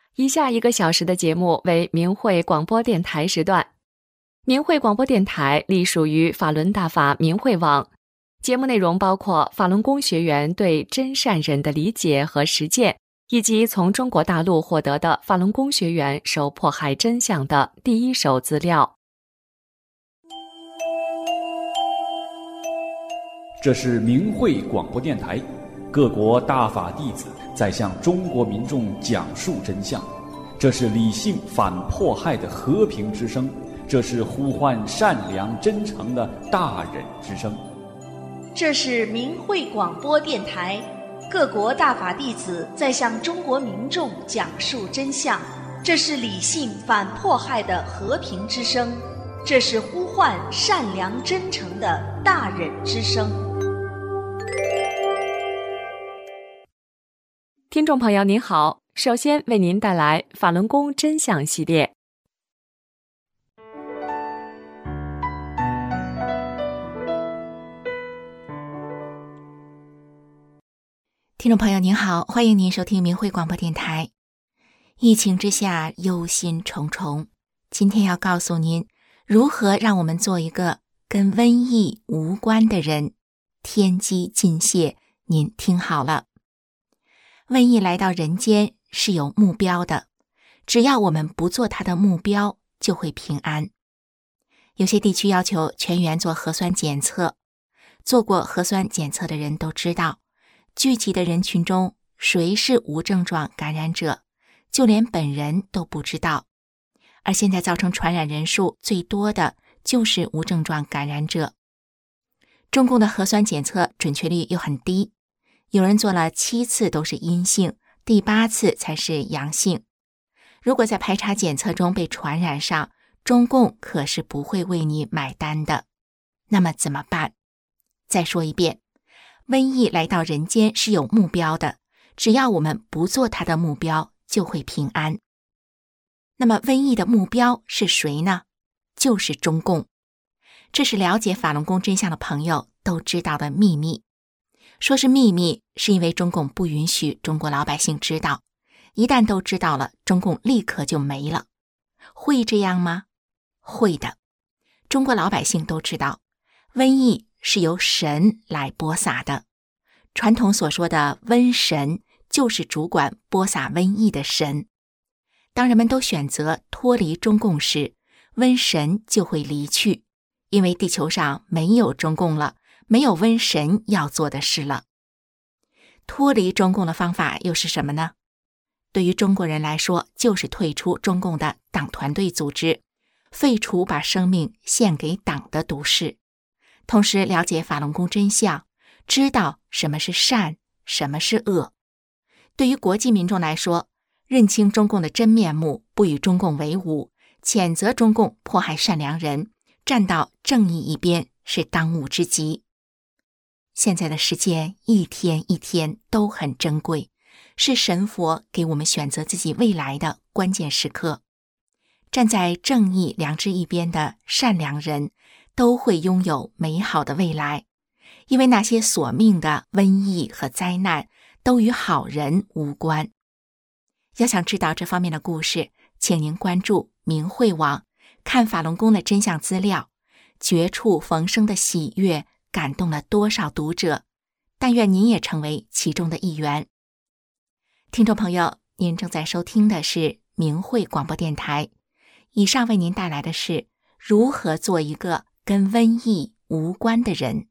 以下1个小时的节目为明慧广播电台时段。明慧广播电台隶属于法轮大法明慧网，节目内容包括法轮功学员对真善忍的理解和实践，以及从中国大陆获得的法轮功学员受迫害真相的第一手资料。 这是明慧广播电台，各国大法弟子在向中国民众讲述真相，这是理性反迫害的和平之声，这是呼唤善良真诚的大忍之声。 这是明慧广播电台，各国大法弟子在向中国民众讲述真相，这是理性反迫害的和平之声，这是呼唤善良真诚的大忍之声。 听众朋友您好，首先为您带来法轮功真相系列。 听众朋友您好，欢迎您收听明慧广播电台。疫情之下忧心忡忡，今天要告诉您如何让我们做一个跟瘟疫无关的人。天机尽泄，您听好了。瘟疫来到人间是有目标的，只要我们不做它的目标，就会平安。有些地区要求全员做核酸检测，做过核酸检测的人都知道，聚集的人群中谁是无症状感染者，就连本人都不知道。而现在造成传染人数最多的就是无症状感染者。中共的核酸检测准确率又很低，有人做了7次都是阴性，第8次才是阳性。如果在排查检测中被传染上，中共可是不会为你买单的。那么怎么办？再说一遍，瘟疫来到人间是有目标的，只要我们不做它的目标，就会平安。那么瘟疫的目标是谁呢？就是中共。这是了解法轮功真相的朋友都知道的秘密。说是秘密，是因为中共不允许中国老百姓知道，一旦都知道了，中共立刻就没了。会这样吗？会的。中国老百姓都知道，瘟疫是由神来播撒的。传统所说的瘟神，就是主管播撒瘟疫的神。当人们都选择脱离中共时，瘟神就会离去，因为地球上没有中共了，没有瘟神要做的事了。脱离中共的方法又是什么呢？对于中国人来说，就是退出中共的党团队组织，废除把生命献给党的毒誓，同时了解法轮功真相，知道什么是善，什么是恶。对于国际民众来说，认清中共的真面目，不与中共为伍，谴责中共迫害善良人，站到正义一边，是当务之急。现在的时间一天一天都很珍贵，是神佛给我们选择自己未来的关键时刻。站在正义良知一边的善良人都会拥有美好的未来，因为那些索命的瘟疫和灾难都与好人无关。要想知道这方面的故事，请您关注明慧网，看法轮功的真相资料，绝处逢生的喜悦感动了多少读者，但愿您也成为其中的一员。听众朋友，您正在收听的是明慧广播电台，以上为您带来的是如何做一个跟瘟疫无关的人。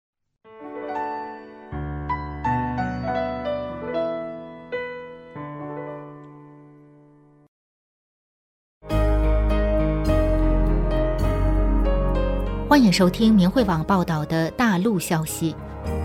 欢迎收听明慧网报道的大陆消息。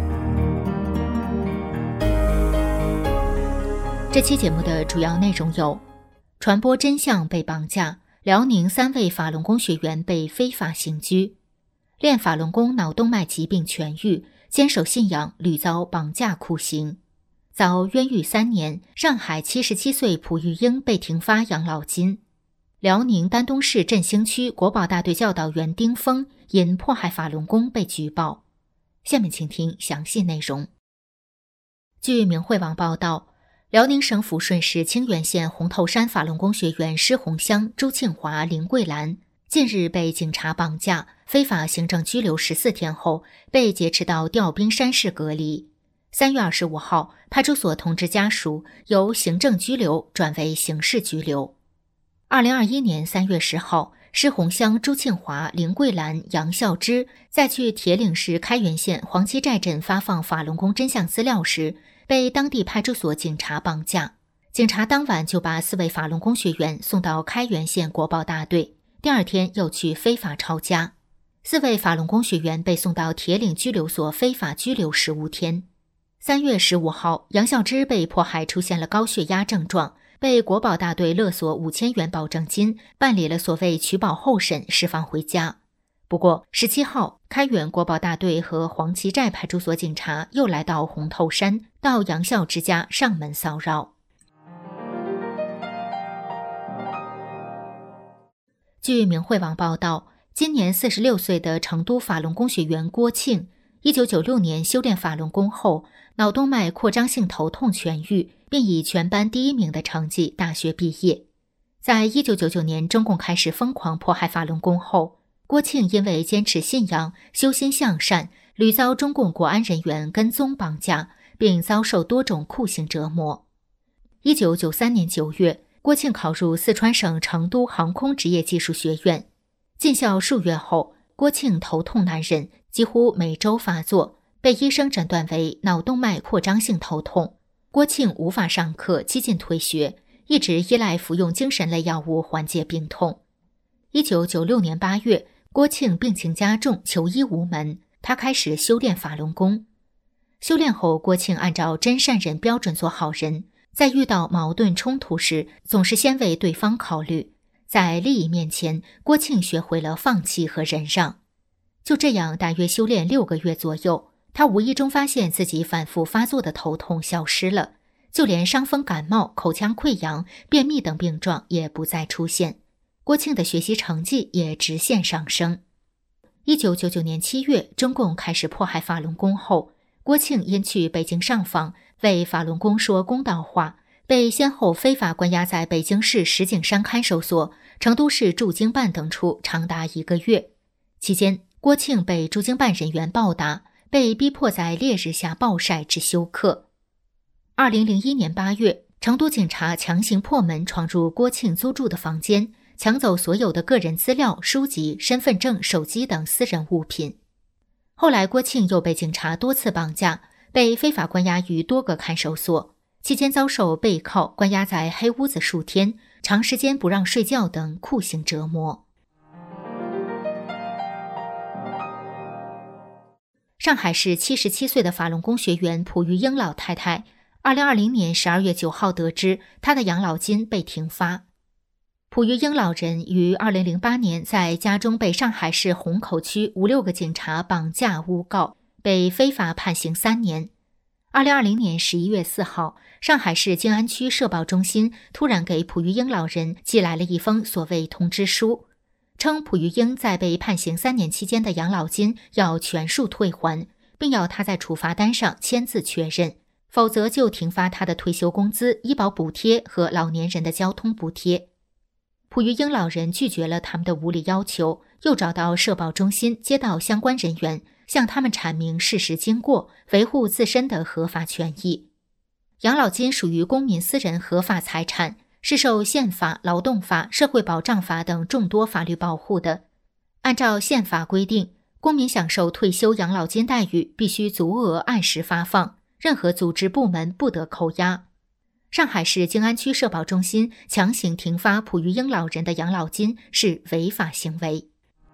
这期节目的主要内容有：传播真相被绑架，辽宁3位法轮功学员被非法刑拘；练法轮功脑动脉疾病痊愈，坚守信仰屡遭绑架酷刑；遭冤狱3年，上海77岁蒲玉英被停发养老金；辽宁丹东市振兴区国保大队教导员丁峰因迫害法轮功被举报。下面请听详细内容。据明慧网报道， 辽宁省抚顺市清源县红头山法轮功学员施洪香、朱庆华、林桂兰近日被警察绑架，非法行政拘留14天后，被劫持到吊冰山市隔离。3月25号，派出所通知家属，由行政拘留转为刑事拘留。2021年3月10号，施洪香、朱庆华、林桂兰、杨孝之在去铁岭市开原县黄岐寨镇发放法轮功真相资料时，被当地派出所警察绑架。警察当晚就把4位法轮功学员送到开原县国保大队，第二天又去非法抄家。4位法轮功学员被送到铁岭拘留所非法拘留15天。3月15号，杨孝之被迫害出现了高血压症状，被国保大队勒索5000元保证金，办理了所谓取保候审，释放回家。不过17号，开原国保大队和黄岐寨派出所警察又来到红头山，到杨孝之家上门骚扰。据明慧网报道，今年46岁的成都法轮功学员郭庆，1996年修炼法轮功后，脑动脉扩张性头痛痊愈，并以全班第1名的成绩大学毕业。在1999年中共开始疯狂迫害法轮功后，郭庆因为坚持信仰、修心向善，屡遭中共国安人员跟踪绑架，并遭受多种酷刑折磨。1993年9月，郭庆考入四川省成都航空职业技术学院。进校数月后，郭庆头痛难忍，几乎每周发作，被医生诊断为脑动脉扩张性头痛。郭庆无法上课，几近退学，一直依赖服用精神类药物缓解病痛。1996年8月，郭庆病情加重，求医无门，他开始修炼法轮功。修炼后，郭庆按照真善忍标准做好人，在遇到矛盾冲突时，总是先为对方考虑。在利益面前，郭庆学会了放弃和忍让。就这样，大约修炼6个月左右，他无意中发现自己反复发作的头痛消失了，就连伤风感冒、口腔溃疡、便秘等病状也不再出现。郭庆的学习成绩也直线上升。1999年7月，中共开始迫害法轮功后，郭庆因去北京上访，为法轮功说公道话，被先后非法关押在北京市石景山看守所、成都市驻京办等处长达1个月。期间，郭庆被驻京办人员暴打，被逼迫在烈日下暴晒至休克。2001年8月，成都警察强行破门闯入郭庆租住的房间，抢走所有的个人资料、书籍、身份证、手机等私人物品。后来，郭庆又被警察多次绑架，被非法关押于多个看守所，期间遭受背铐、关押在黑屋子数天、长时间不让睡觉等酷刑折磨。上海市77岁的法轮功学员蒲玉英老太太，2020年12月9号得知她的养老金被停发。蒲玉英老人于2008年在家中被上海市虹口区5-6个警察绑架诬告，被非法判刑3年。2020年11月4号，上海市静安区社保中心突然给蒲玉英老人寄来了一封所谓通知书，称蒲玉英在被判刑3年期间的养老金要全数退还，并要他在处罚单上签字确认，否则就停发他的退休工资、医保补贴和老年人的交通补贴。蒲玉英老人拒绝了他们的无理要求，又找到社保中心，接到相关人员，向他们阐明事实经过，维护自身的合法权益。养老金属于公民私人合法财产，是受宪法、劳动法、社会保障法等众多法律保护的。按照宪法规定，公民享受退休养老金待遇必须足额按时发放，任何组织部门不得扣押。上海市静安区社保中心强行停发蒲玉英老人的养老金是违法行为。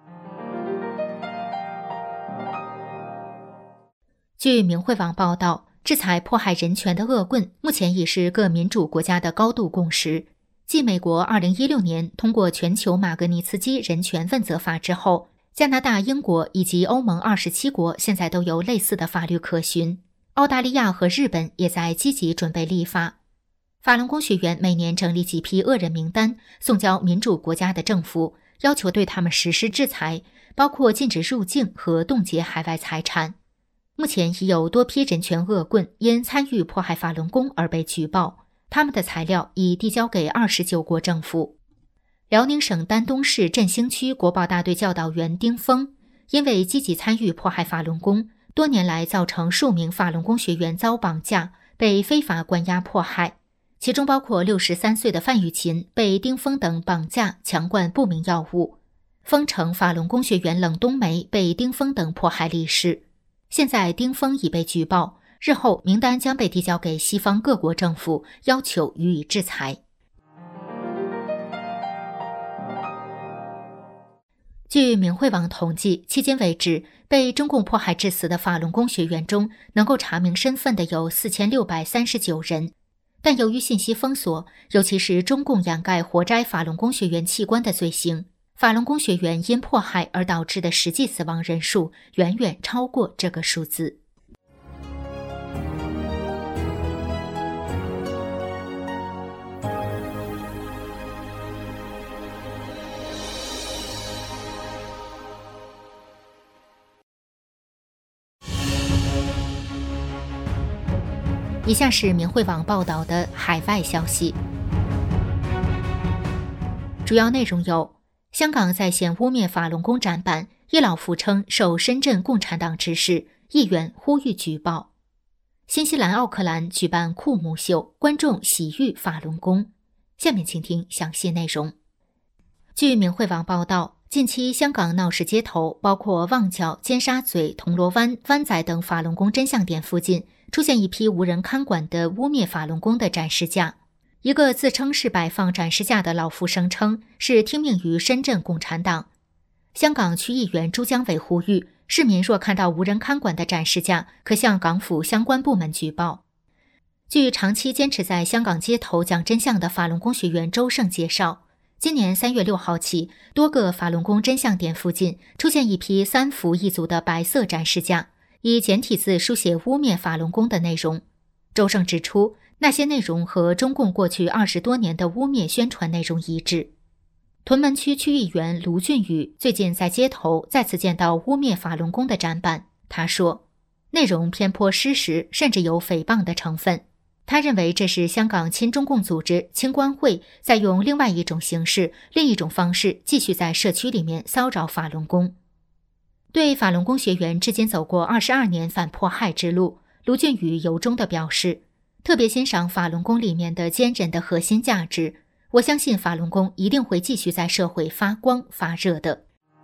据明慧网报道，制裁迫害人权的恶棍目前已是各民主国家的高度共识。继美国2016年通过全球马格尼茨基人权问责法之后，加拿大、英国以及欧盟27国现在都有类似的法律可循。澳大利亚和日本也在积极准备立法。法轮功学员每年整理几批恶人名单，送交民主国家的政府，要求对他们实施制裁，包括禁止入境和冻结海外财产。目前已有多批人权恶棍因参与迫害法轮功而被举报， 他们的材料已递交给29国政府。辽宁省丹东市振兴区国保大队教导员丁峰，因为积极参与迫害法轮功，多年来造成数名法轮功学员遭绑架，被非法关押迫害，其中包括63岁的范玉琴被丁峰等绑架强灌不明药物，丰城法轮功学员冷冬梅被丁峰等迫害离世。现在丁峰已被举报，日后名单将被递交给西方各国政府，要求予以制裁。据明慧网统计，迄今为止，被中共迫害致死的法轮功学员中，能够查明身份的有4639人。但由于信息封锁，尤其是中共掩盖活摘法轮功学员器官的罪行，法轮功学员因迫害而导致的实际死亡人数远远超过这个数字。以下是明慧网报道的海外消息，主要内容有：香港在线污蔑法轮功展板，一老妇称受深圳共产党指示，议员呼吁举报；新西兰奥克兰举办酷牧秀，观众喜遇法轮功。下面请听详细内容。据明慧网报道，近期香港闹市街头，包括旺角、尖沙咀、铜锣湾、湾仔等法轮功真相点附近，出现一批无人看管的污蔑法轮功的展示架。一个自称是摆放展示架的老妇声称是听命于深圳共产党。香港区议员朱江伟呼吁市民若看到无人看管的展示架，可向港府相关部门举报。据长期坚持在香港街头讲真相的法轮功学员周胜介绍，今年3月6号起，多个法轮功真相点附近出现一批3幅一组的白色展示架，以简体字书写污蔑法轮功的内容。周胜指出，那些内容和中共过去20多年的污蔑宣传内容一致。屯门区区议员卢俊宇最近在街头再次见到污蔑法轮功的展板，他说，内容偏颇失实，甚至有诽谤的成分。他认为这是香港亲中共组织青关会在用另外一种形式、另一种方式继续在社区里面骚扰法轮功。对法轮功学员至今走过22年反迫害之路，卢俊宇由衷地表示，特别欣赏法轮功里面的坚韧的核心价值，我相信法轮功一定会继续在社会发光发热的。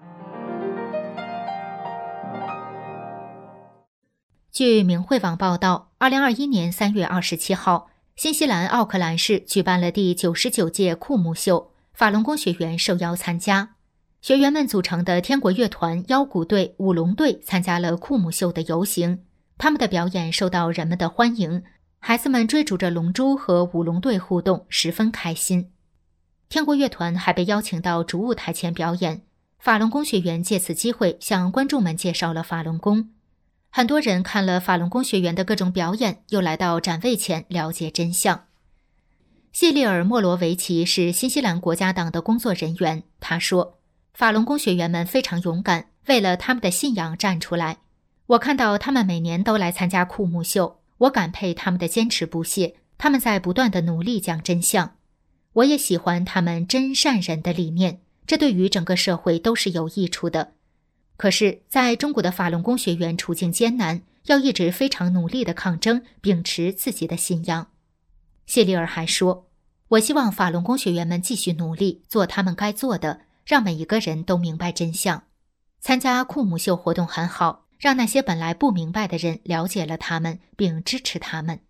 据明慧网报道，2021年3月27号，新西兰奥克兰市举办了第99届酷牧秀，法轮功学员受邀参加。学员们组成的天国乐团、腰鼓队、舞龙队参加了酷牧秀的游行，他们的表演受到人们的欢迎，孩子们追逐着龙珠和舞龙队互动，十分开心。天国乐团还被邀请到主舞台前表演，法轮功学员借此机会向观众们介绍了法轮功。很多人看了法轮功学员的各种表演，又来到展位前了解真相。谢利尔·莫罗维奇是新西兰国家党的工作人员，他说，法轮功学员们非常勇敢，为了他们的信仰站出来。我看到他们每年都来参加酷牧秀，我感佩他们的坚持不懈，他们在不断的努力讲真相。我也喜欢他们真善忍的理念，这对于整个社会都是有益处的。可是在中国的法轮功学员处境艰难，要一直非常努力的抗争，秉持自己的信仰。谢利尔还说，我希望法轮功学员们继续努力，做他们该做的，让每一个人都明白真相。参加酷牧秀活动很好，让那些本来不明白的人了解了他们，并支持他们。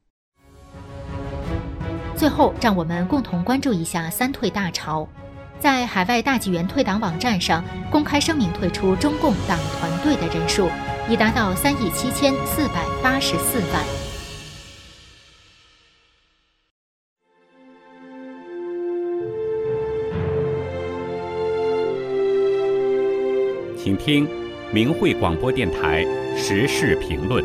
最后，让我们共同关注一下三退大潮。在海外大纪元退党网站上公开声明退出中共党团队的人数已达到37484万。 请听明慧广播电台时事评论。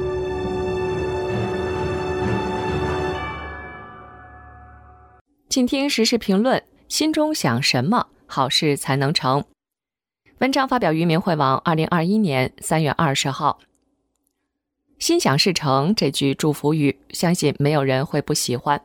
请听时事评论，心中想什么，好事才能成。文章发表于明慧网2021年3月20号。心想事成这句祝福语，相信没有人会不喜欢。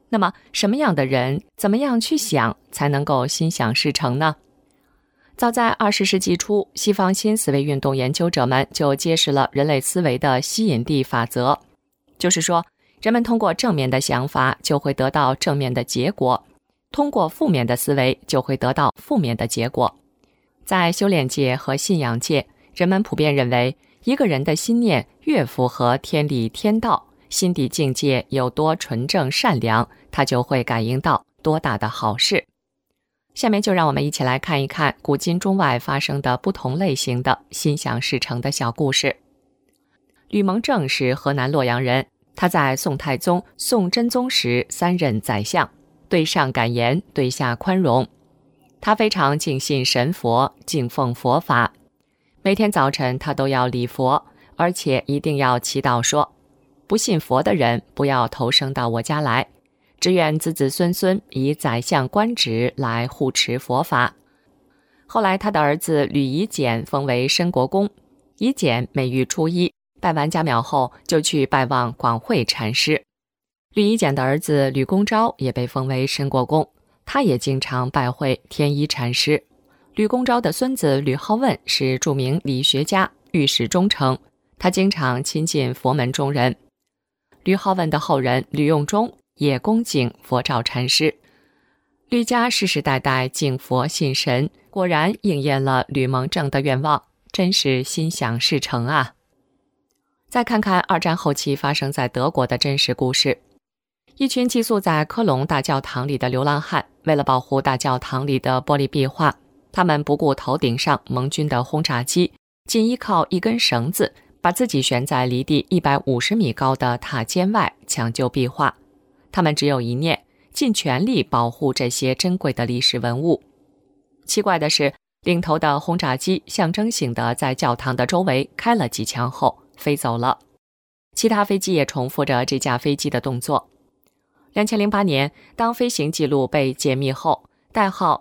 那么什么样的人怎么样去想才能够心想事成呢？早在20世纪初，西方新思维运动研究者们就揭示了人类思维的吸引力法则，就是说，人们通过正面的想法就会得到正面的结果，通过负面的思维就会得到负面的结果。在修炼界和信仰界，人们普遍认为，一个人的心念越符合天理天道，心底境界有多纯正善良，他就会感应到多大的好事。下面就让我们一起来看一看古今中外发生的不同类型的心想事成的小故事。吕蒙正是河南洛阳人，他在宋太宗、宋真宗时3任宰相，对上敢言，对下宽容。他非常敬信神佛，敬奉佛法，每天早晨他都要礼佛，而且一定要祈祷说，不信佛的人不要投生到我家来，只愿子子孙孙以宰相官职来护持佛法。后来他的儿子吕夷简封为申国公，夷简每遇初一拜完家庙后就去拜望广惠禅师。吕夷简的儿子吕公昭也被封为申国公，他也经常拜会天一禅师。吕公昭的孙子吕好问是著名理学家、御史中丞，他经常亲近佛门中人。吕好问的后人吕用中也恭敬佛照禅师。吕家世世代代敬佛信神，果然应验了吕蒙正的愿望，真是心想事成啊！再看看2战后期发生在德国的真实故事。一群寄宿在科隆大教堂里的流浪汉，为了保护大教堂里的玻璃壁画，他们不顾头顶上盟军的轰炸机，仅依靠一根绳子，把自己悬在离地150米高的塔尖外，抢救壁画。他们只有一念，尽全力保护这些珍贵的历史文物。奇怪的是，领头的轰炸机象征性地在教堂的周围开了几枪后飞走了，其他飞机也重复着这架飞机的动作。2008年，当飞行记录被解密后，代号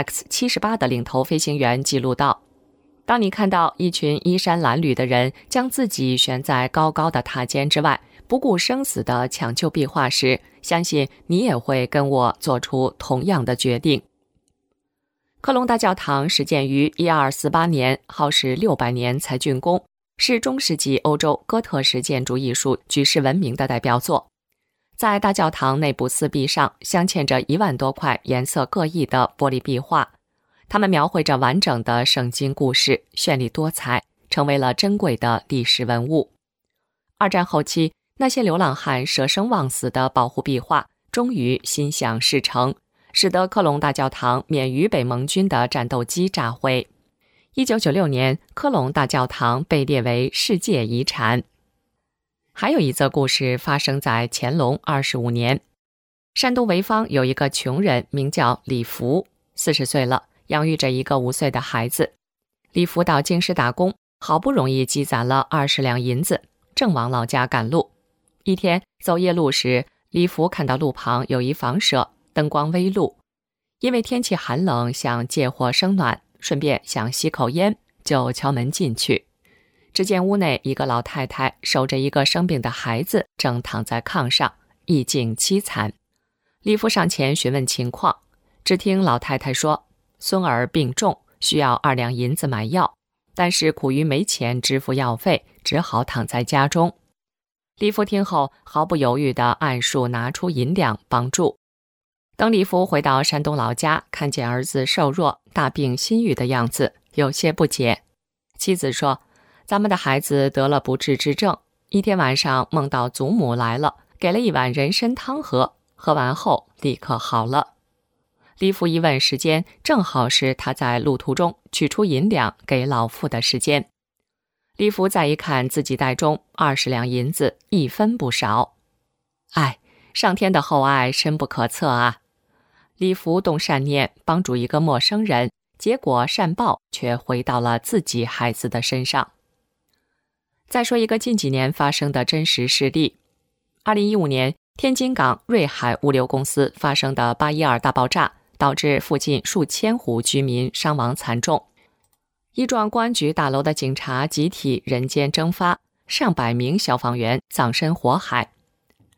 MX78 的领头飞行员记录到，当你看到一群衣衫褴褛的人将自己悬在高高的塔尖之外，不顾生死地抢救壁画时，相信你也会跟我做出同样的决定。科隆大教堂始建于1248年，耗时600年才竣工，是中世纪欧洲哥特式建筑艺术举世闻名的代表作。在大教堂内部四壁上镶嵌着1万多块颜色各异的玻璃壁画，它们描绘着完整的圣经故事，绚丽多彩，成为了珍贵的历史文物。2战后期，那些流浪汉舍生忘死的保护壁画，终于心想事成，使得科隆大教堂免于被盟军的战斗机炸毁。1996年，科隆大教堂被列为世界遗产。还有一则故事发生在乾隆25年。山东潍坊有一个穷人，名叫李福，40岁了，养育着一个5岁的孩子。李福到京师打工，好不容易积攒了20两银子，正往老家赶路。一天走夜路时，李福看到路旁有一房舍，灯光微露，因为天气寒冷，想借火生暖，顺便想吸口烟，就敲门进去。只见屋内一个老太太守着一个生病的孩子，正躺在炕上，意境凄惨。李福上前询问情况，只听老太太说，孙儿病重，需要2两银子买药，但是苦于没钱支付药费，只好躺在家中。李福听后毫不犹豫地按数拿出银两帮助。等李福回到山东老家，看见儿子瘦弱、大病心郁的样子，有些不解。妻子说，咱们的孩子得了不治之症，一天晚上梦到祖母来了，给了一碗人参汤喝，喝完后立刻好了。李福一问时间，正好是他在路途中取出银两给老妇的时间。李福再一看自己袋中20两银子，一分不少。哎，上天的厚爱深不可测啊！李福动善念帮助一个陌生人，结果善报却回到了自己孩子的身上。再说一个近几年发生的真实事例。2015年，天津港瑞海物流公司发生的812大爆炸，导致附近数千户居民伤亡惨重。一幢公安局大楼的警察集体人间蒸发，上百名消防员葬身火海。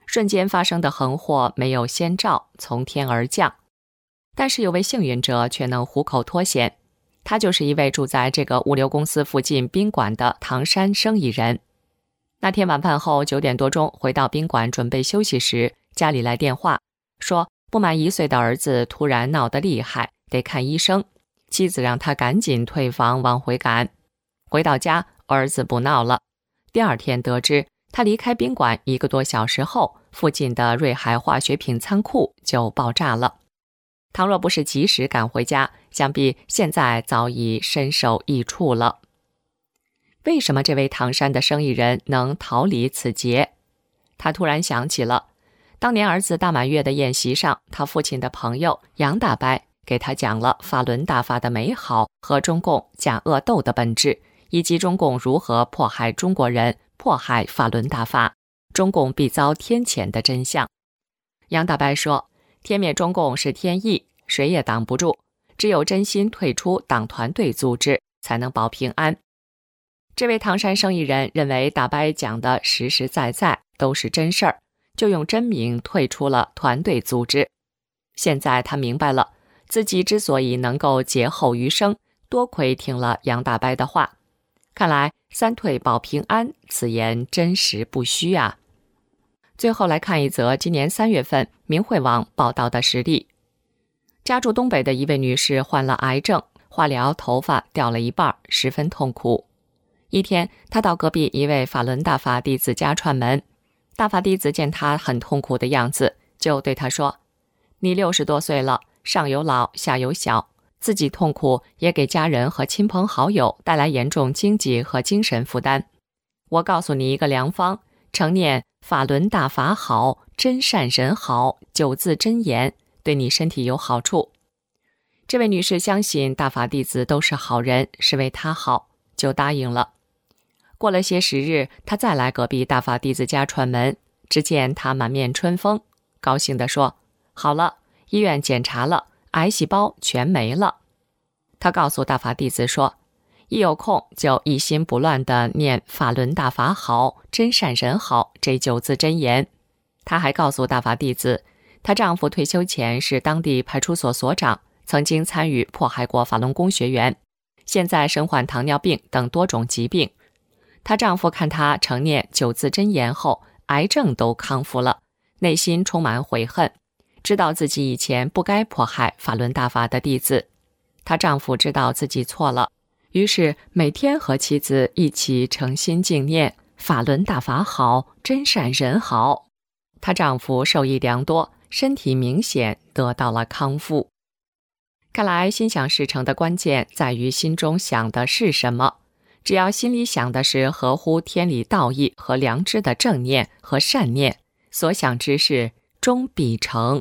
瞬间发生的横祸没有先兆，从天而降。但是有位幸运者却能虎口脱险，他就是一位住在这个物流公司附近宾馆的唐山生意人。那天晚饭后9点多钟回到宾馆准备休息时，家里来电话说不满1岁的儿子突然闹得厉害，得看医生。妻子让他赶紧退房往回赶。回到家，儿子不闹了。第二天得知他离开宾馆1个多小时后，附近的瑞海化学品仓库就爆炸了。倘若不是及时赶回家，想必现在早已身首异处了。为什么这位唐山的生意人能逃离此劫？他突然想起了当年儿子大满月的宴席上，他父亲的朋友杨大伯给他讲了法轮大法的美好和中共假恶斗的本质，以及中共如何迫害中国人，迫害法轮大法，中共必遭天谴的真相。杨大伯说，天灭中共是天意，谁也挡不住，只有真心退出党团队组织，才能保平安。这位唐山生意人认为大伯讲的实实在在，都是真事儿，就用真名退出了团队组织。现在他明白了，自己之所以能够劫后余生，多亏听了杨大伯的话。看来三退保平安，此言真实不虚啊。最后来看一则今年3月份明慧网报道的实例。家住东北的一位女士患了癌症，化疗头发掉了一半，十分痛苦。一天，她到隔壁一位法轮大法弟子家串门，大法弟子见她很痛苦的样子，就对她说，你60多岁了，上有老下有小，自己痛苦也给家人和亲朋好友带来严重经济和精神负担。我告诉你一个良方，常念法轮大法好，真善人好9字真言，对你身体有好处。这位女士相信大法弟子都是好人，是为她好，就答应了。过了些时日，她再来隔壁大法弟子家串门，只见她满面春风，高兴地说，好了，医院检查了，癌细胞全没了。她告诉大法弟子说，一有空就一心不乱地念法轮大法好，真善人好这9字真言。她还告诉大法弟子，她丈夫退休前是当地派出所所长，曾经参与迫害过法轮功学员，现在身患糖尿病等多种疾病。她丈夫看她承念9字真言后，癌症都康复了，内心充满悔恨，知道自己以前不该迫害法轮大法的弟子。她丈夫知道自己错了，于是每天和妻子一起诚心敬念法轮大法好，真善人好。她丈夫受益良多，身体明显得到了康复。看来心想事成的关键在于心中想的是什么，只要心里想的是合乎天理道义和良知的正念和善念，所想之事终必成。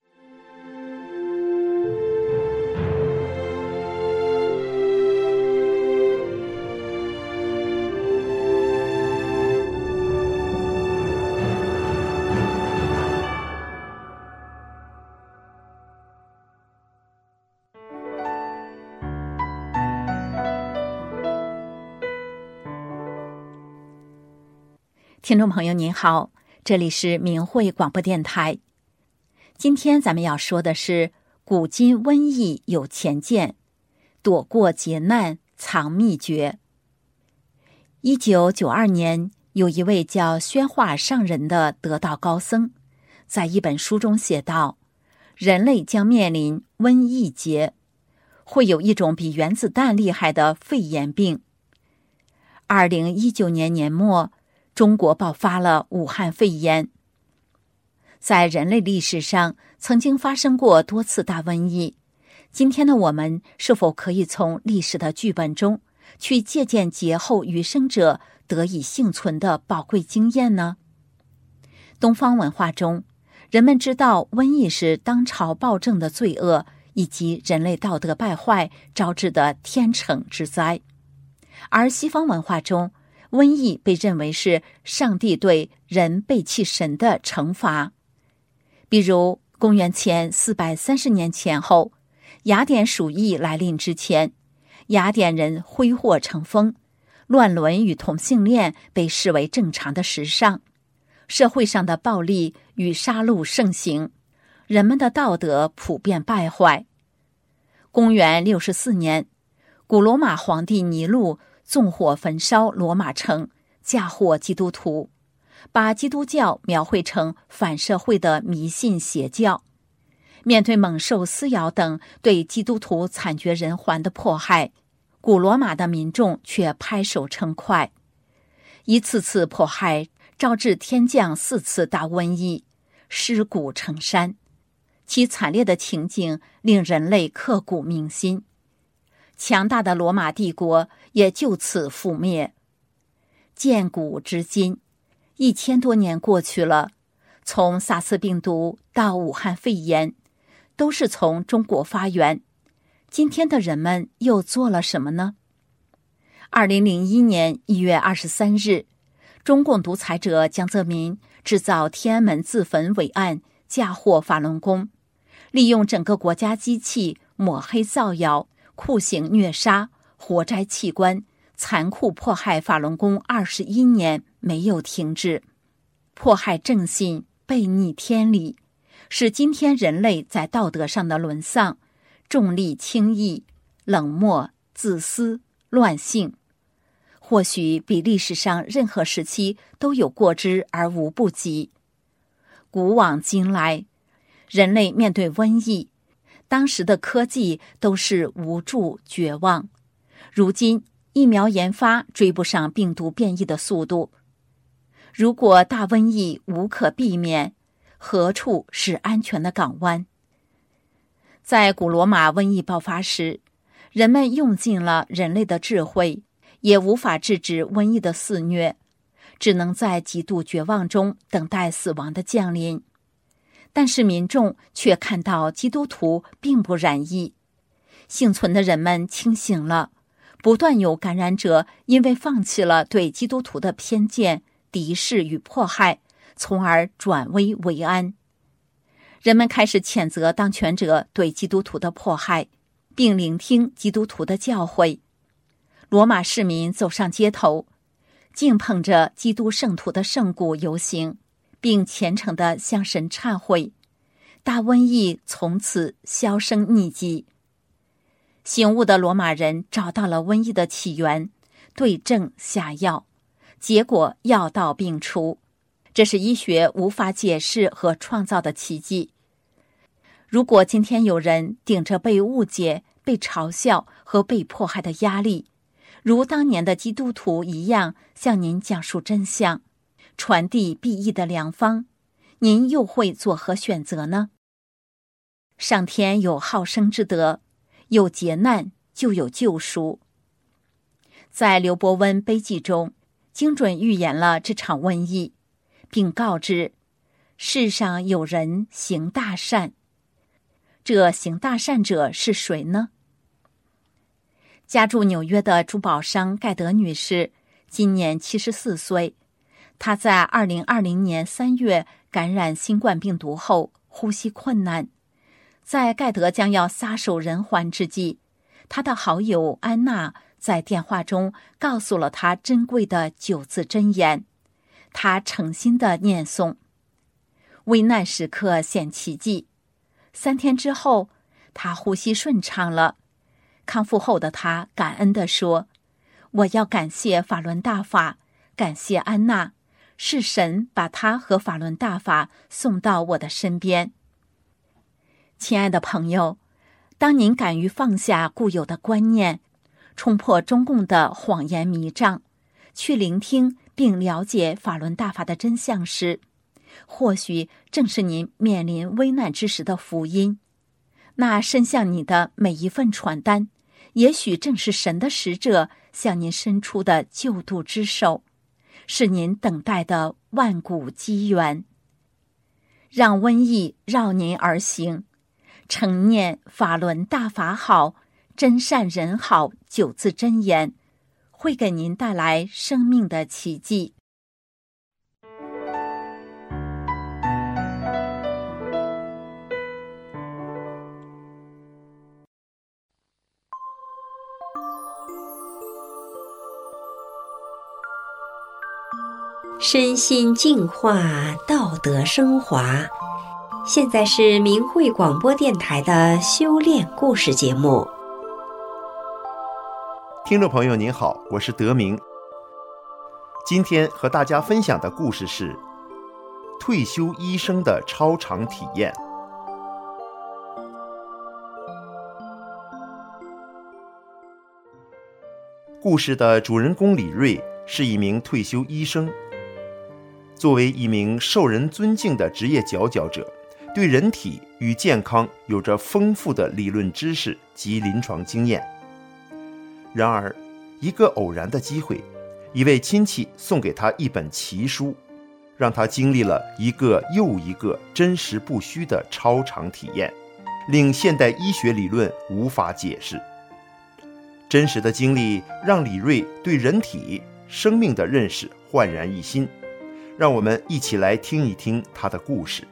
听众朋友您好，这里是明慧广播电台。今天咱们要说的是古今瘟疫有前见，躲过劫难藏秘诀。1992年，有一位叫宣化上人的得道高僧，在一本书中写道，人类将面临瘟疫劫，会有一种比原子弹厉害的肺炎病。2019年年末，中国爆发了武汉肺炎。在人类历史上曾经发生过多次大瘟疫，今天的我们是否可以从历史的剧本中去借鉴劫后余生者得以幸存的宝贵经验呢？东方文化中，人们知道瘟疫是当朝暴政的罪恶以及人类道德败坏招致的天惩之灾，而西方文化中，瘟疫被认为是上帝对人背弃神的惩罚。比如公元前430年前后，雅典鼠疫来临之前，雅典人挥霍成风，乱伦与同性恋被视为正常的时尚。 社会上的暴力与杀戮盛行，人们的道德普遍败坏。公元64年，古罗马皇帝尼禄纵火焚烧罗马城，嫁祸基督徒，把基督教描绘成反社会的迷信邪教。面对猛兽撕咬等对基督徒惨绝人寰的迫害，古罗马的民众却拍手称快。一次次迫害招致天降4次大瘟疫，尸骨成山，其惨烈的情景令人类刻骨铭心。强大的罗马帝国也就此覆灭。建古至今，1000多年过去了，从萨斯病毒到武汉肺炎，都是从中国发源。今天的人们又做了什么呢？2001年1月23日，中共独裁者江泽民制造天安门自焚伪案，嫁祸法轮功，利用整个国家机器抹黑造谣，酷刑虐杀，活摘器官，残酷迫害法轮功21年没有停止，迫害正信，背逆天理，使今天人类在道德上的沦丧，重利轻义，冷漠自私，乱性，或许比历史上任何时期都有过之而无不及。古往今来，人类面对瘟疫，当时的科技都是无助绝望，如今疫苗研发追不上病毒变异的速度。如果大瘟疫无可避免，何处是安全的港湾？在古罗马瘟疫爆发时，人们用尽了人类的智慧，也无法制止瘟疫的肆虐，只能在极度绝望中等待死亡的降临。但是民众却看到基督徒并不染疫，幸存的人们清醒了，不断有感染者因为放弃了对基督徒的偏见、敌视与迫害，从而转危为安。人们开始谴责当权者对基督徒的迫害，并聆听基督徒的教诲。罗马市民走上街头，敬捧着基督圣徒的圣骨游行，并虔诚地向神忏悔。大瘟疫从此销声匿迹。醒悟的罗马人找到了瘟疫的起源，对症下药，结果药到病除。这是医学无法解释和创造的奇迹。如果今天有人顶着被误解、被嘲笑和被迫害的压力，如当年的基督徒一样向您讲述真相，传递裨益的良方，您又会作何选择呢？上天有好生之德，有劫难就有救赎。在刘伯温悲记中，精准预言了这场瘟疫，并告知世上有人行大善。这行大善者是谁呢？家住纽约的珠宝商盖德女士今年74岁，她在2020年3月感染新冠病毒后呼吸困难，在盖德将要撒手人寰之际，她的好友安娜在电话中告诉了她珍贵的9字真言，她诚心地念诵。危难时刻显奇迹，3天之后，她呼吸顺畅了。康复后的她感恩地说：“我要感谢法轮大法，感谢安娜，是神把她和法轮大法送到我的身边。”亲爱的朋友，当您敢于放下固有的观念，冲破中共的谎言迷障，去聆听并了解法轮大法的真相时，或许正是您面临危难之时的福音。那伸向你的每一份传单，也许正是神的使者向您伸出的救度之手，是您等待的万古机缘。让瘟疫绕您而行，诚念法轮大法好，真善人好9字真言，会给您带来生命的奇迹。 身心净化，道德升华。现在是明慧广播电台的修炼故事节目。 听众朋友您好，我是德明。今天和大家分享的故事是退休医生的超常体验。故事的主人公李瑞是一名退休医生。作为一名受人尊敬的职业佼佼者，对人体与健康有着丰富的理论知识及临床经验。然而，一个偶然的机会，一位亲戚送给他一本奇书，让他经历了一个又一个真实不虚的超常体验，令现代医学理论无法解释。真实的经历让李瑞对人体、生命的认识焕然一新。让我们一起来听一听他的故事。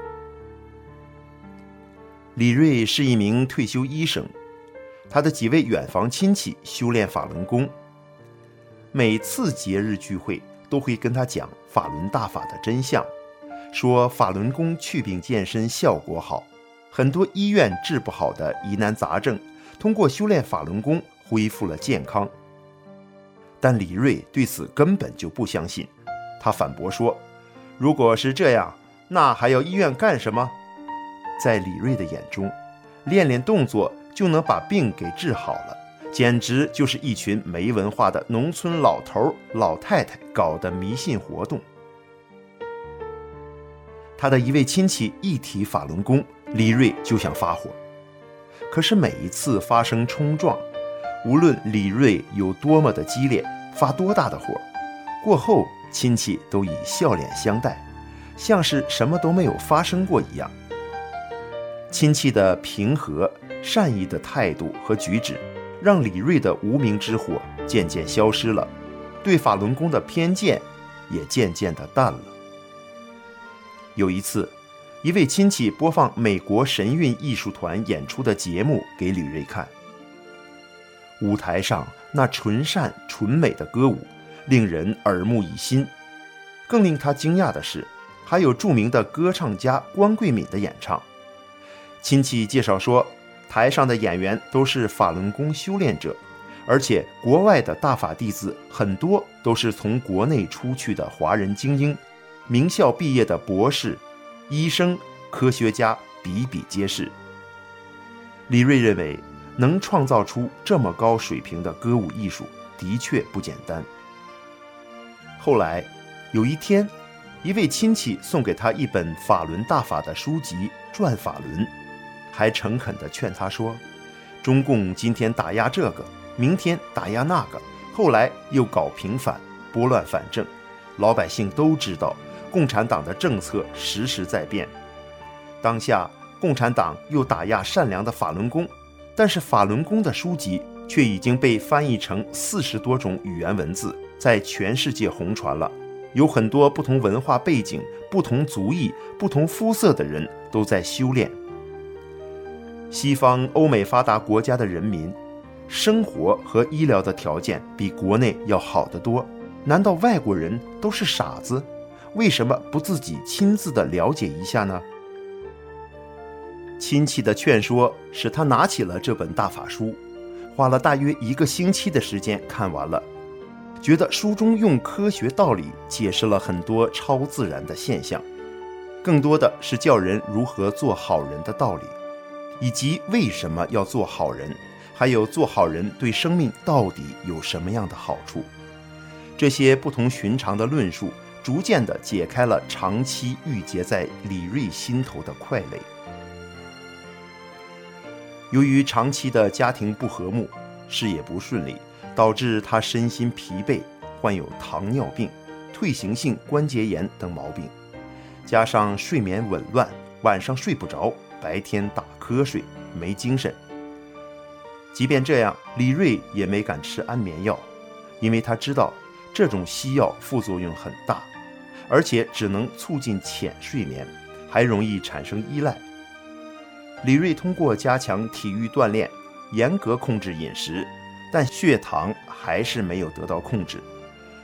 李瑞是一名退休医生，他的几位远房亲戚修炼法轮功。每次节日聚会都会跟他讲法轮大法的真相，说法轮功祛病健身效果好，很多医院治不好的疑难杂症，通过修炼法轮功恢复了健康。但李瑞对此根本就不相信，他反驳说，如果是这样，那还要医院干什么？在李瑞的眼中，练练动作就能把病给治好了，简直就是一群没文化的农村老头老太太搞的迷信活动。他的一位亲戚一提法轮功，李瑞就想发火。可是每一次发生冲撞，无论李瑞有多么的激烈，发多大的火，过后亲戚都以笑脸相待，像是什么都没有发生过一样。亲戚的平和、善意的态度和举止，让李瑞的无名之火渐渐消失了，对法轮功的偏见也渐渐的淡了。有一次，一位亲戚播放美国神韵艺术团演出的节目给李瑞看。舞台上那纯善纯美的歌舞令人耳目一新，更令他惊讶的是，还有著名的歌唱家关桂敏的演唱。亲戚介绍说，台上的演员都是法轮功修炼者，而且国外的大法弟子很多都是从国内出去的华人精英，名校毕业的博士、医生、科学家比比皆是。李瑞认为，能创造出这么高水平的歌舞艺术的确不简单。后来有一天，一位亲戚送给他一本法轮大法的书籍《转法轮》，还诚恳地劝他说，中共今天打压这个，明天打压那个，后来又搞平反，拨乱反正，老百姓都知道共产党的政策时时在变。当下共产党又打压善良的法轮功，但是法轮功的书籍却已经被翻译成40多种语言文字，在全世界红传了。有很多不同文化背景、不同族裔、不同肤色的人都在修炼。西方欧美发达国家的人民生活和医疗的条件比国内要好得多，难道外国人都是傻子？为什么不自己亲自的了解一下呢？亲戚的劝说使他拿起了这本大法书，花了大约1个星期的时间看完了，觉得书中用科学道理解释了很多超自然的现象，更多的是教人如何做好人的道理，以及为什么要做好人，还有做好人对生命到底有什么样的好处。这些不同寻常的论述逐渐地解开了长期郁结在李瑞心头的快垒。由于长期的家庭不和睦，事业不顺利，导致他身心疲惫，患有糖尿病、退行性关节炎等毛病，加上睡眠紊乱，晚上睡不着，白天打瞌睡，没精神。即便这样，李瑞也没敢吃安眠药，因为他知道这种西药副作用很大，而且只能促进浅睡眠，还容易产生依赖。李瑞通过加强体育锻炼，严格控制饮食，但血糖还是没有得到控制。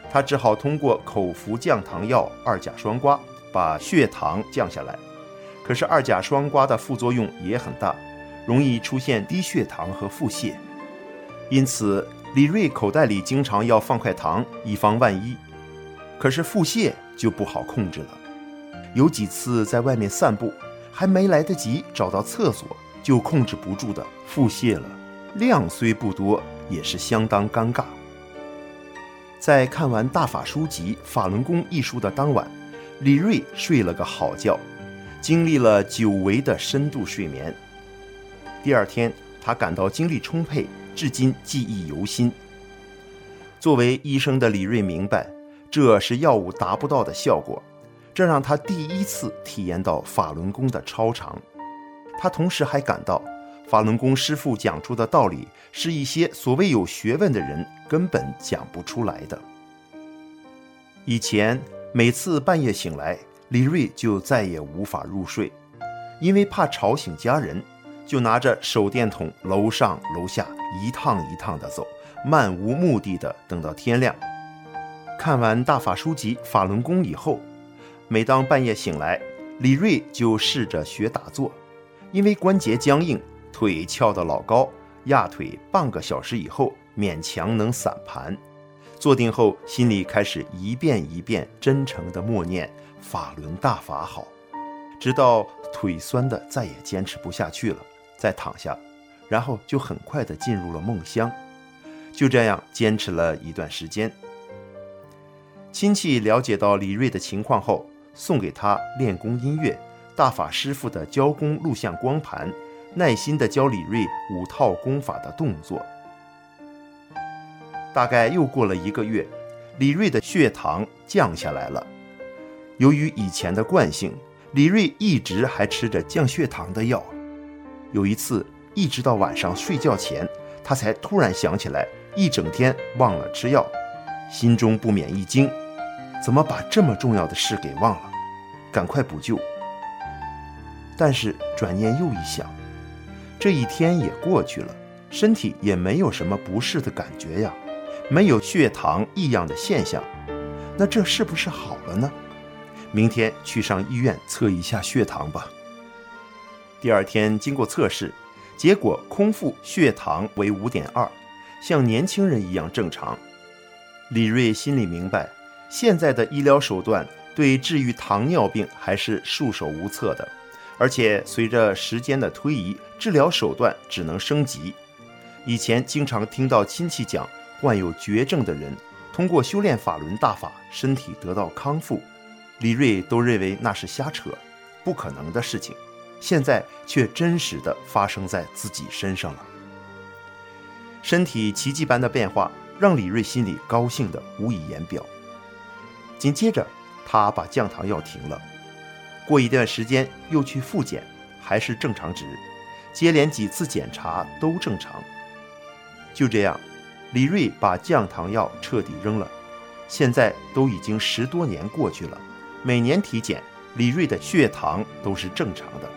他只好通过口服降糖药2甲双胍把血糖降下来。可是2甲双胍的副作用也很大，容易出现低血糖和腹泻。因此李瑞口袋里经常要放块糖，以防万一。可是腹泻就不好控制了，有几次在外面散步，还没来得及找到厕所，就控制不住的腹泻了，量虽不多，也是相当尴尬。在看完大法书籍《法轮功》一书的当晚，李瑞睡了个好觉，经历了久违的深度睡眠。第二天，他感到精力充沛，至今记忆犹新。作为医生的李瑞明白，这是药物达不到的效果，这让他第一次体验到法轮功的超常。他同时还感到，法轮功师父讲出的道理是一些所谓有学问的人根本讲不出来的。以前每次半夜醒来，李瑞就再也无法入睡，因为怕吵醒家人，就拿着手电筒楼上楼下一趟一趟地走，漫无目的地等到天亮。看完大法书籍《法轮功》以后，每当半夜醒来，李瑞就试着学打坐，因为关节僵硬，腿翘得老高，压腿半个小时以后勉强能散盘。坐定后，心里开始一遍一遍真诚地默念法轮大法好，直到腿酸的再也坚持不下去了，再躺下，然后就很快地进入了梦乡。就这样坚持了一段时间。亲戚了解到李瑞的情况后，送给他练功音乐、大法师父的教功录像光盘，耐心地教李瑞5套功法的动作。大概又过了1个月，李瑞的血糖降下来了。由于以前的惯性，李瑞一直还吃着降血糖的药。有一次，一直到晚上睡觉前，他才突然想起来，一整天忘了吃药，心中不免一惊，怎么把这么重要的事给忘了？赶快补救。但是转念又一想，这一天也过去了，身体也没有什么不适的感觉呀，没有血糖异样的现象，那这是不是好了呢？明天去上医院测一下血糖吧。第二天经过测试，结果空腹血糖为 5.2， 像年轻人一样正常。李瑞心里明白，现在的医疗手段对治愈糖尿病还是束手无策的，而且随着时间的推移，治疗手段只能升级。以前经常听到亲戚讲，患有绝症的人通过修炼法轮大法，身体得到康复，李瑞都认为那是瞎扯，不可能的事情，现在却真实的发生在自己身上了。身体奇迹般的变化让李瑞心里高兴的无以言表。紧接着他把降糖药停了，过一段时间又去复检，还是正常值，接连几次检查都正常。就这样，李瑞把降糖药彻底扔了。现在都已经10多年过去了，每年体检，李瑞的血糖都是正常的。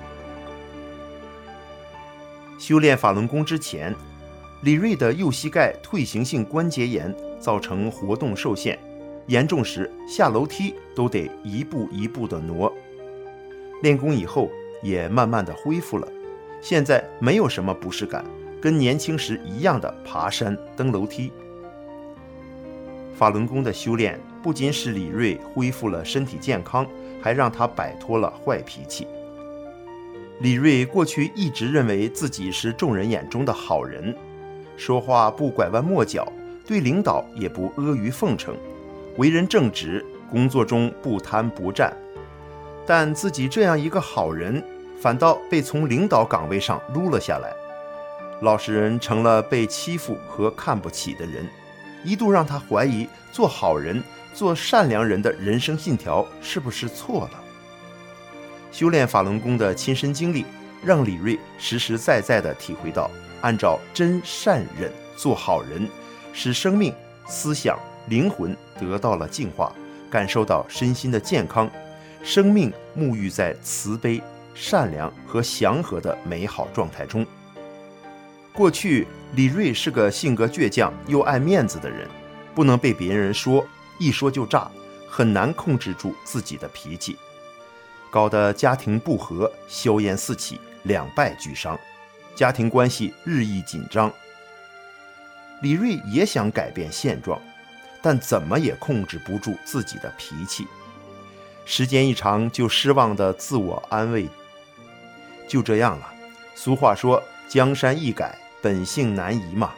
修炼法轮功之前，李瑞的右膝盖退行性关节炎造成活动受限，严重时下楼梯都得一步一步地挪。练功以后也慢慢地恢复了，现在没有什么不适感，跟年轻时一样的爬山登楼梯。法轮功的修炼不仅使李瑞恢复了身体健康，还让他摆脱了坏脾气。李瑞过去一直认为自己是众人眼中的好人，说话不拐弯抹角，对领导也不阿谀奉承，为人正直，工作中不贪不占。但自己这样一个好人，反倒被从领导岗位上撸了下来，老实人成了被欺负和看不起的人，一度让他怀疑做好人、做善良人的人生信条是不是错了。修炼法轮功的亲身经历，让李瑞实实在在地体会到，按照真善忍做好人，使生命、思想、灵魂得到了净化，感受到身心的健康，生命沐浴在慈悲、善良和祥和的美好状态中。过去李瑞是个性格倔强又爱面子的人，不能被别人说， 一说就炸，很难控制住自己的脾气，搞得家庭不和，硝烟四起，两败俱伤，家庭关系日益紧张。李瑞也想改变现状，但怎么也控制不住自己的脾气，时间一长就失望的自我安慰，就这样了。俗话说，江山易改，本性难移嘛。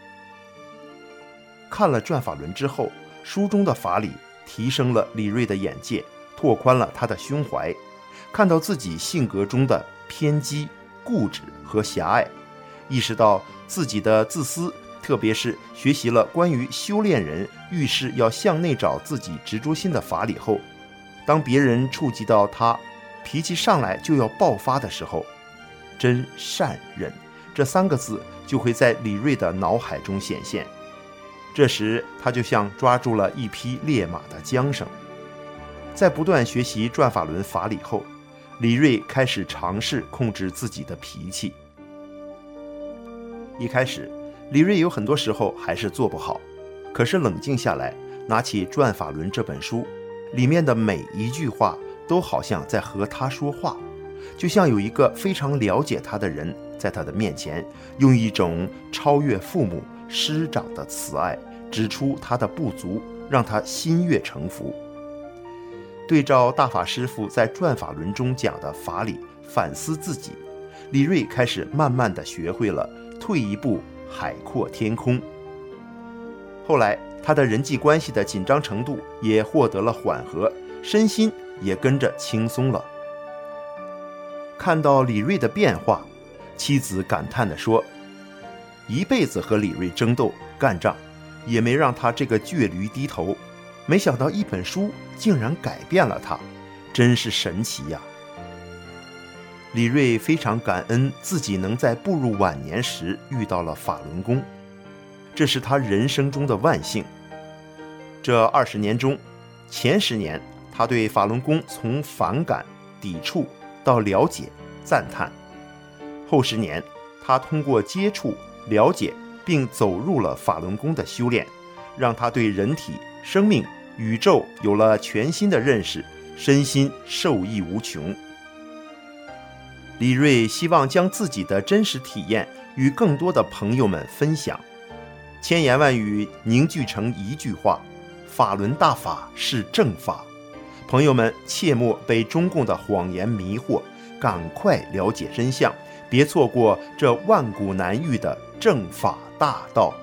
看了转法轮之后，书中的法理提升了李瑞的眼界，拓宽了他的胸怀，看到自己性格中的偏激、固执和狭隘，意识到自己的自私，特别是学习了关于修炼人遇事要向内找自己执着心的法理后，当别人触及到他脾气上来就要爆发的时候，真善忍这3个字就会在李瑞的脑海中显现。这时他就像抓住了一匹烈马的缰绳。在不断学习转法轮法理后，李瑞开始尝试控制自己的脾气。一开始李瑞有很多时候还是做不好，可是冷静下来，拿起《转法轮》这本书，里面的每一句话都好像在和他说话，就像有一个非常了解他的人在他的面前，用一种超越父母师长的慈爱指出他的不足，让他心悦诚服。对照大法师父在《转法轮》中讲的法理，反思自己，李瑞开始慢慢地学会了退一步海阔天空。后来他的人际关系的紧张程度也获得了缓和，身心也跟着轻松了。看到李瑞的变化，妻子感叹地说，一辈子和李瑞争斗干仗，也没让他这个倔驴低头，没想到一本书竟然改变了他，真是神奇呀。李瑞非常感恩自己能在步入晚年时遇到了法轮功，这是他人生中的万幸。这20年中，前10年他对法轮功从反感、抵触到了解、赞叹，后10年他通过接触、了解并走入了法轮功的修炼，让他对人体、生命、宇宙有了全新的认识，身心受益无穷。李瑞希望将自己的真实体验与更多的朋友们分享，千言万语凝聚成一句话：法轮大法是正法。朋友们切莫被中共的谎言迷惑，赶快了解真相，别错过这万古难遇的正法大道。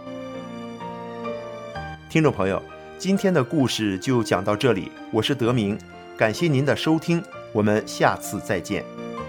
听众朋友，今天的故事就讲到这里，我是德明，感谢您的收听，我们下次再见。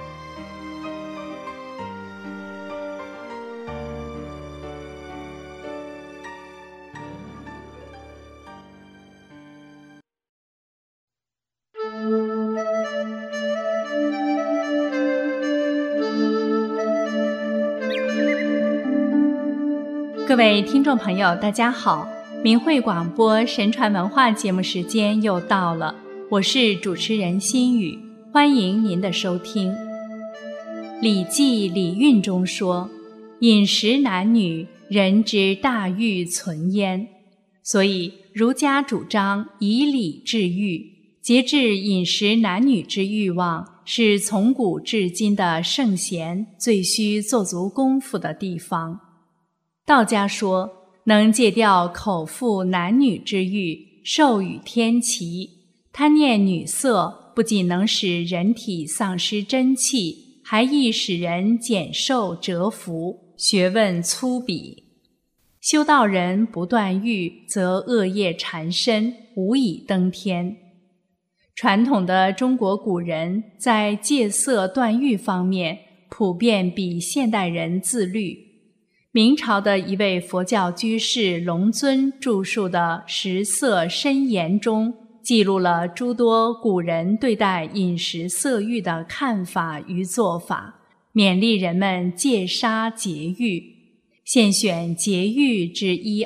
各位听众朋友，大家好，明慧广播神传文化节目时间又到了，我是主持人心雨，欢迎您的收听。礼记礼运中说，饮食男女，人之大欲存焉，所以儒家主张以礼治欲，节制饮食男女之欲望，是从古至今的圣贤最需做足功夫的地方。道家说，能戒掉口腹男女之欲，受与天齐。贪念女色，不仅能使人体丧失真气，还易使人减寿折福，学问粗鄙。修道人不断欲，则恶业缠身，无以登天。传统的中国古人在戒色断欲方面，普遍比现代人自律。明朝的一位佛教居士龙尊著述的《食色申言》中，记录了诸多古人对待饮食色欲的看法与做法，勉励人们戒杀节欲。现选节欲之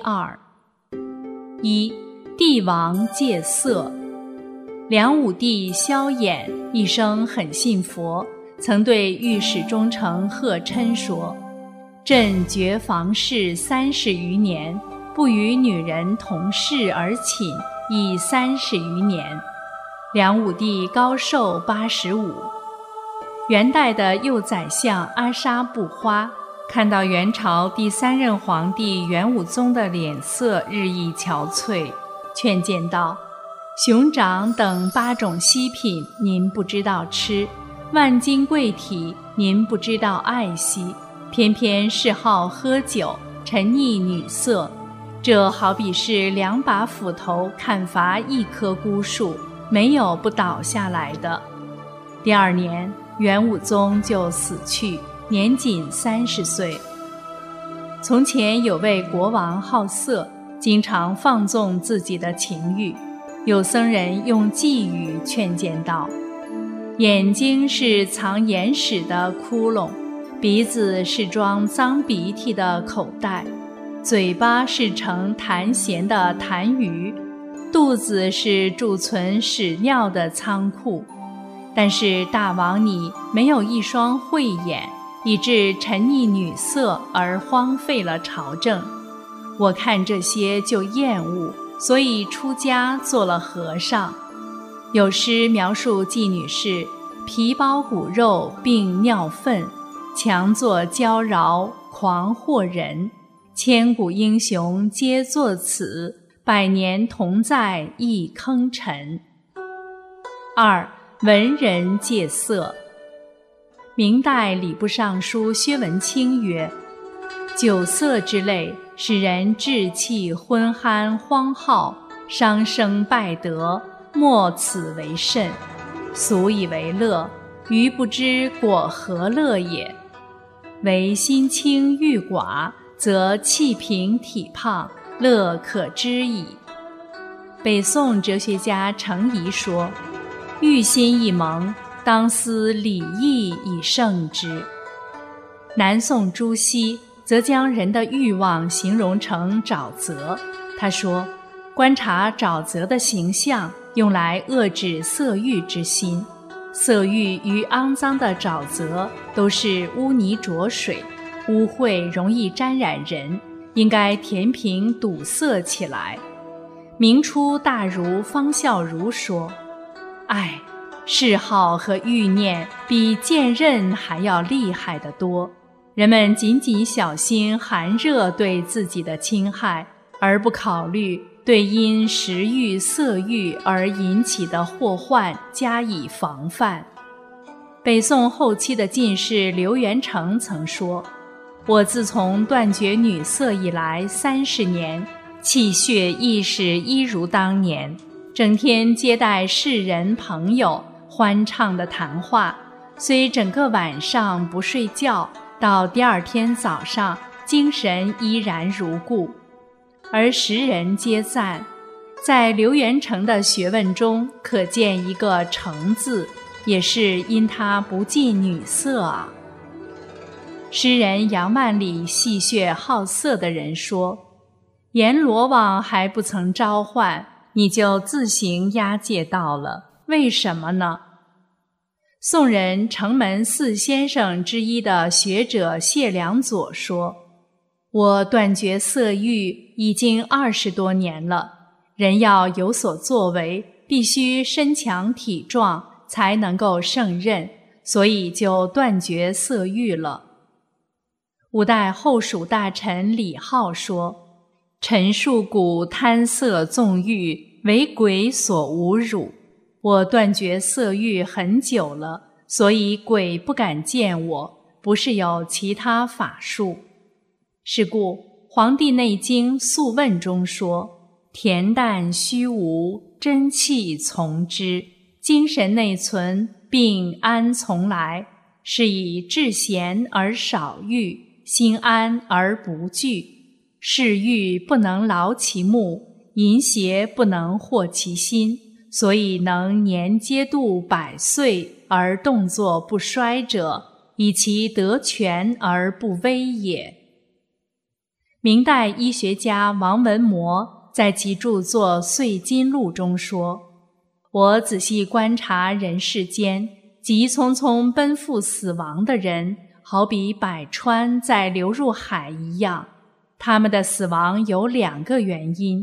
1、2。1. 帝王戒色。梁武帝萧衍一生很信佛，曾对御史中丞贺琛说，朕绝房事30余年，不与女人同室而寝， 已30余年。梁武帝高寿85。元代的右宰相阿沙布花看到元朝第3任皇帝元武宗的脸色日益憔悴，劝谏道：熊掌等8种稀品您不知道吃，万金贵体您不知道爱惜，偏偏嗜好喝酒，沉溺女色，这好比是2把斧头砍伐1棵孤树，没有不倒下来的。第2年，元武宗就死去，年仅30岁。从前有位国王好色，经常放纵自己的情欲，有僧人用寄语劝谏道：眼睛是藏眼屎的窟窿，鼻子是装脏鼻涕的口袋，嘴巴是盛痰涎的痰盂，肚子是贮存屎尿的仓库。但是大王你没有一双慧眼，以致沉溺女色而荒废了朝政。我看这些就厌恶，所以出家做了和尚。有诗描述妓女是皮包骨肉并尿粪，强作娇娆狂惑人，千古英雄皆作此，百年同在一坑沉。2. 文人戒色。明代礼部尚书薛文清曰：酒色之类，使人志气昏酣荒耗，伤生败德，莫此为甚。俗以为乐，余不知果何乐也。唯心清欲寡，则气平体胖，乐可知矣。北宋哲学家程颐说：欲心一萌，当思礼义以胜之。南宋朱熹则将人的欲望形容成沼泽。他说，观察沼泽的形象，用来遏制色欲之心。色欲与肮脏的沼泽都是污泥浊水，污秽容易沾染人，应该填平堵塞起来。明初大儒方孝孺说：爱，嗜好和欲念比剑刃还要厉害得多。人们仅仅小心寒热对自己的侵害，而不考虑对因食欲、色欲而引起的祸患加以防范。北宋后期的进士刘元成曾说：我自从断绝女色以来30年，气血亦是一如当年，整天接待世人朋友，欢畅的谈话，虽整个晚上不睡觉，到第2天早上精神依然如故。而时人皆赞，在刘元成的学问中可见一个诚字，也是因他不近女色啊。诗人杨万里戏谑好色的人说：阎罗王还不曾召唤，你就自行押解到了，为什么呢？宋人城门四先生之一的学者谢良佐说：我断绝色欲已经20多年了，人要有所作为，必须身强体壮，才能够胜任，所以就断绝色欲了。五代后蜀大臣李浩说：陈树谷贪色纵欲，为鬼所侮辱。我断绝色欲很久了，所以鬼不敢见我，不是有其他法术。是故《黄帝内经·素问》中说：恬淡虚无，真气从之，精神内存，病安从来？是以志闲而少欲，心安而不惧。嗜欲不能劳其目，淫邪不能惑其心，所以能年皆度100岁而动作不衰者，以其得权而不危也。明代医学家王文谟在其著作《岁金录》中说：我仔细观察人世间，急匆匆奔赴死亡的人，好比百川在流入海一样。他们的死亡有2个原因，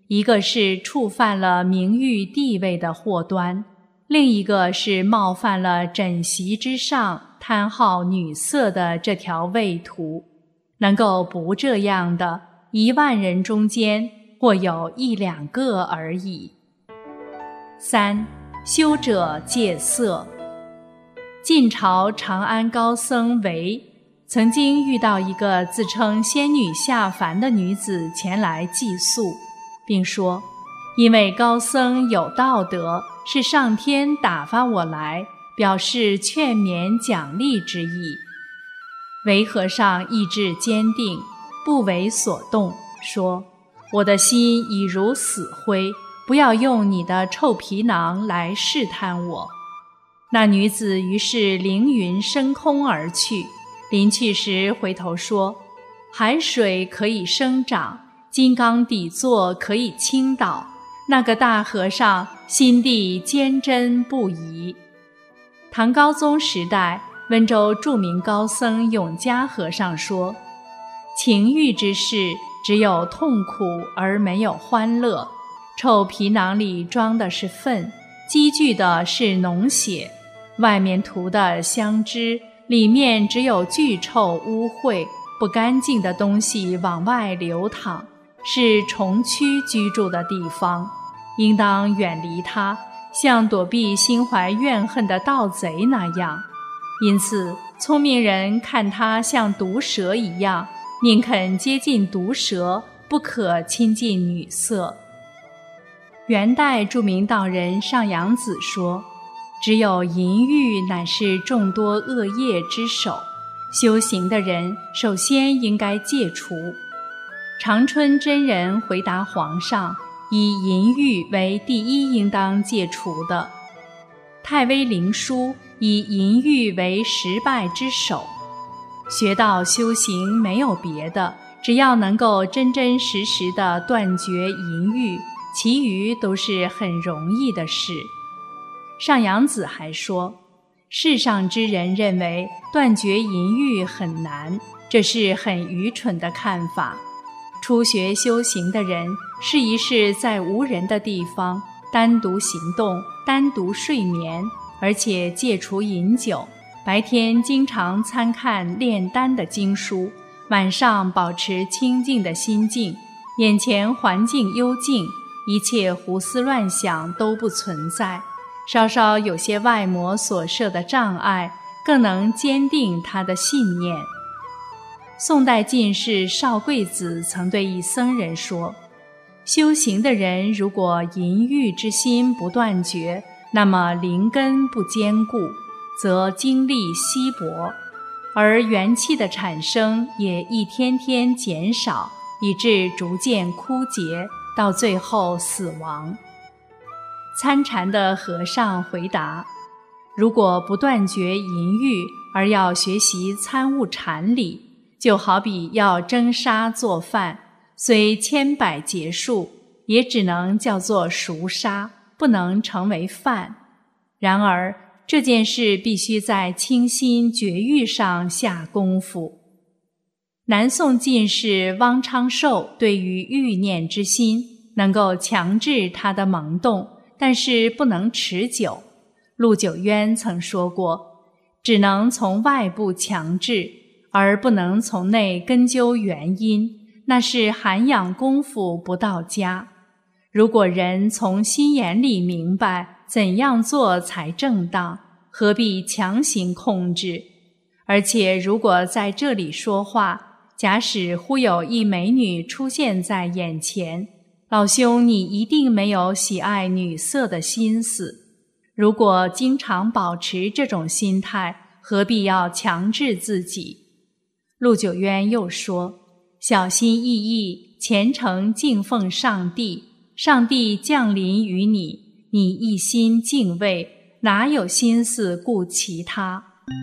一个是触犯了名誉地位的祸端，另一个是冒犯了枕席之上贪好女色的这条畏途。能够不这样的10000人中间，或有1、2个而已。3. 修者戒色。晋朝长安高僧韦曾经遇到一个自称仙女下凡的女子前来寄宿，并说，因为高僧有道德，是上天打发我来，表示劝勉奖励之意。韦和尚意志坚定，不为所动，说，我的心已如死灰，不要用你的臭皮囊来试探我。那女子于是凌云升空而去，临去时回头说，海水可以生长，金刚底座可以倾倒，那个大和尚心地坚贞不移。唐高宗时代，温州著名高僧永嘉和尚说，情欲之事只有痛苦而没有欢乐，臭皮囊里装的是粪，积聚的是脓血，外面涂的香脂，里面只有巨臭污秽，不干净的东西往外流淌，是虫蛆居住的地方，应当远离它，像躲避心怀怨恨的盗贼那样。因此，聪明人看它像毒蛇一样，宁肯接近毒蛇，不可亲近女色。元代著名道人上阳子说，只有淫欲乃是众多恶业之首，修行的人首先应该戒除。长春真人回答皇上，以淫欲为第一应当戒除的。太微灵书以淫欲为10败之首。学道修行没有别的，只要能够真真实实地断绝淫欲，其余都是很容易的事。上阳子还说，世上之人认为断绝淫欲很难，这是很愚蠢的看法。初学修行的人，试一试在无人的地方单独行动，单独睡眠，而且戒除饮酒，白天经常参看炼丹的经书，晚上保持清静的心境，眼前环境幽静，一切胡思乱想都不存在，稍稍有些外魔所设的障碍，更能坚定他的信念。宋代进士邵贵子曾对一僧人说，修行的人如果淫欲之心不断绝，那么灵根不坚固，则精力稀薄，而元气的产生也一天天减少，以致逐渐枯竭，到最后死亡。参禅的和尚回答，如果不断绝淫欲，而要学习参悟禅理，就好比要蒸沙做饭，虽千百劫数，也只能叫做熟沙，不能成为饭。然而这件事必须在清心绝欲上下功夫。南宋进士汪昌寿对于欲念之心，能够强制它的萌动，但是不能持久。陆九渊曾说过，只能从外部强制，而不能从内根究原因，那是涵养功夫不到家。如果人从心眼里明白怎样做才正当，何必强行控制？而且如果在这里说话，假使忽有一美女出现在眼前，老兄你一定没有喜爱女色的心思。如果经常保持这种心态，何必要强制自己？陆九渊又说，小心翼翼，虔诚敬奉上帝，上帝降临于你，你一心敬畏，哪有心思顾其他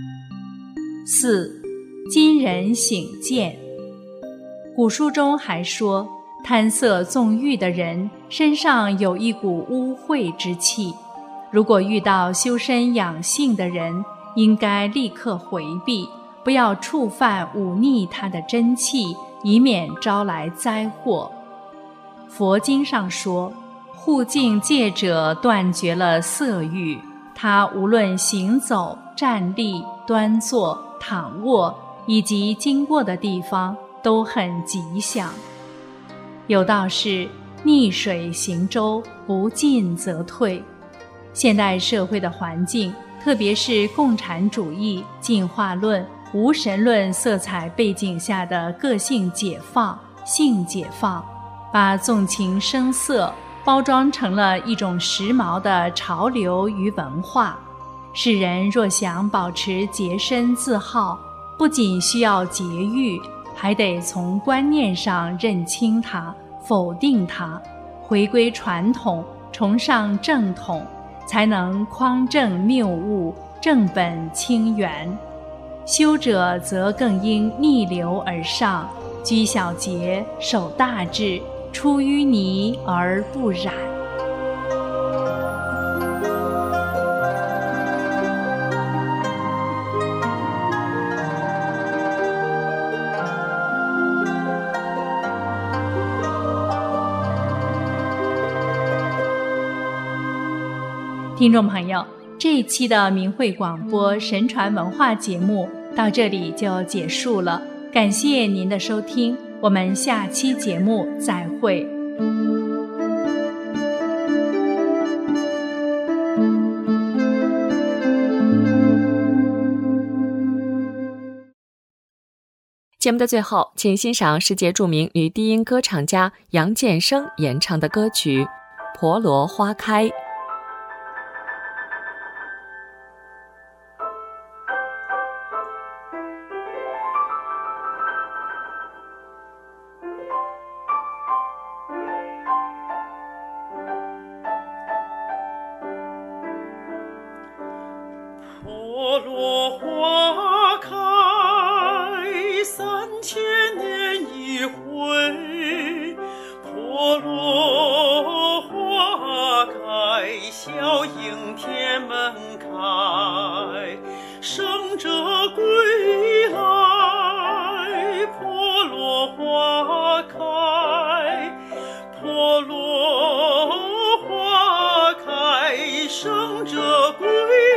？4. 今人醒见。古书中还说，贪色纵欲的人身上有一股污秽之气，如果遇到修身养性的人，应该立刻回避，不要触犯忤逆他的真气，以免招来灾祸。 佛经上说，护境戒者断绝了色欲，他无论行走、站立、端坐、躺卧以及经过的地方都很吉祥。有道是逆水行舟，不进则退。现代社会的环境，特别是共产主义、进化论、无神论色彩背景下的个性解放、性解放，把纵情声色包装成了一种时髦的潮流与文化。世人若想保持洁身自好，不仅需要节欲，还得从观念上认清它，否定它，回归传统，崇尚正统，才能匡正谬误，正本清源。修者则更应逆流而上，居小节，守大志，出淤泥而不染。听众朋友，这一期的明慧广播神传文化节目到这里就结束了，感谢您的收听，我们下期节目再会。 节目的最后，请欣赏世界著名女低音歌唱家杨建生演唱的歌曲《婆罗花开》。 婆罗花开3000年一回，婆罗花开，笑迎天门开，圣者归来，婆罗花开，婆罗花开，圣者归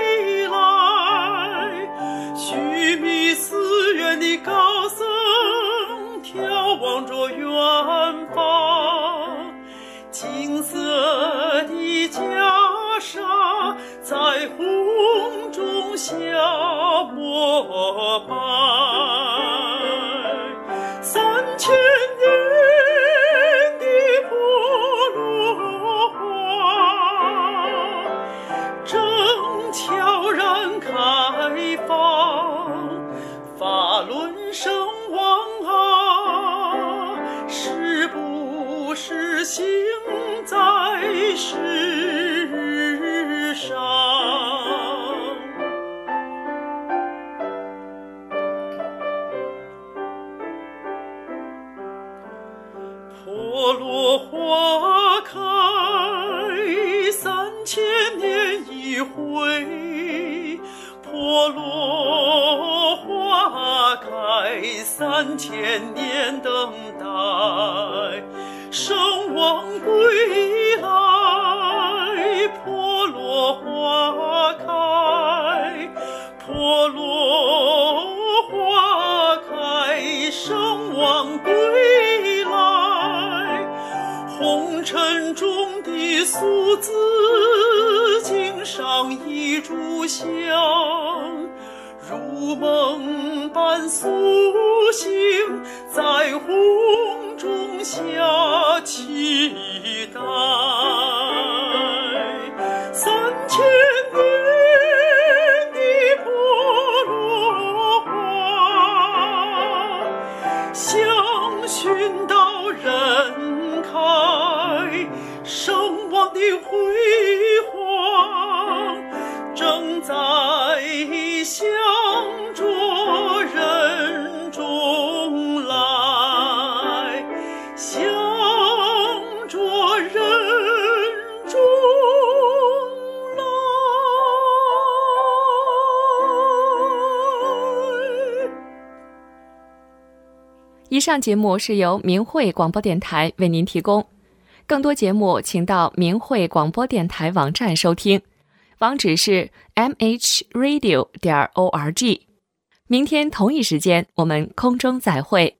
须弥寺院的高僧眺望着远方，金色的袈裟在红中下膜拜，3000年的婆罗花正悄然开放，法轮圣王啊，是不是行在世上？婆罗花开3000年一回，婆罗花开3000年等待，圣王归来，婆罗花开，婆罗花开，圣王归来，红尘中的俗子经上一炷香，如梦般苏醒，在红中下期待3000年的婆罗花，香熏到人开，圣王的辉煌正在向着人中来，向着人中来。 以上节目是由明慧广播电台为您提供。 更多节目请到明慧广播电台网站收听，网址是 mhradio.org。明天同一时间我们空中再会。